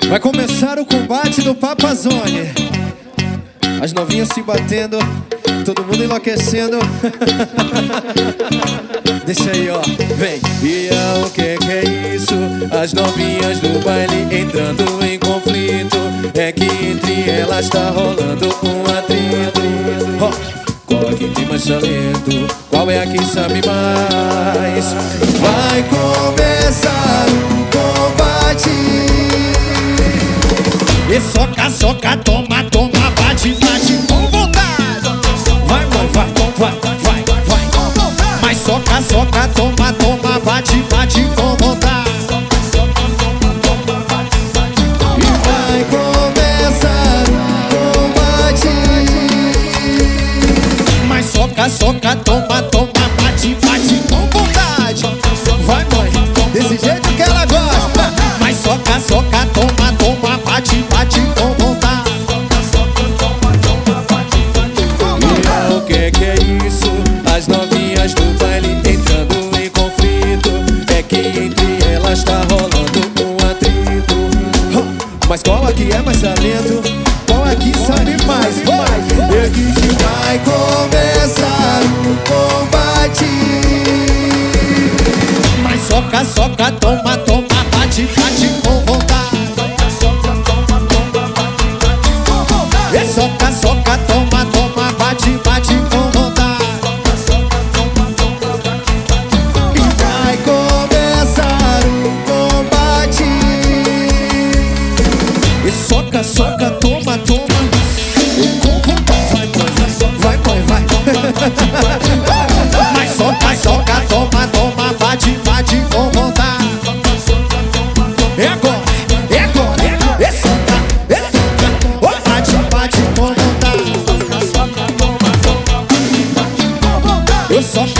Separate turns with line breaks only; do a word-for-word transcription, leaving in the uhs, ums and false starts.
Vai começar o combate do Papazone. As novinhas se batendo, todo mundo enlouquecendo. Deixa aí, ó, vem. E é o que que é isso? As novinhas do baile entrando em conflito. É que entre elas tá rolando um atrito. Ó, qual é que tem mais talento? Qual é a que sabe mais? Vai começar o combate. E soca, soca, toma, toma, bate, bate com vontade. Vai, mãe, vai, vai, vai, vai. Mas soca, soca, toma, toma, bate, bate com vontade. E vai começar o combate. Mas soca, soca, toma, toma, bate, bate com vontade. Vai, mãe, desse jeito que ela gosta. Mas soca, soca, toma, toma, bate, bate com vontade. E é o que que é isso? As novinhas do baile entrando em conflito. É que entre elas tá rolando um atrito. Mas qual aqui é mais talento? Qual aqui sabe mais? É que vai começar o combate. Mas soca, soca, toma, toma, bate, bate com vontade. E soca, soca, toma, toma, bate, bate com vontade. E vai começar o combate. E soca, soca, toma, toma, e com vontade. Vai, vai, vai, vai. Mas soca, soca, toma, toma, bate, bate com vontade. É agora, é agora, é soca, é soca, oh, bate, bate com vontade. Eu soca,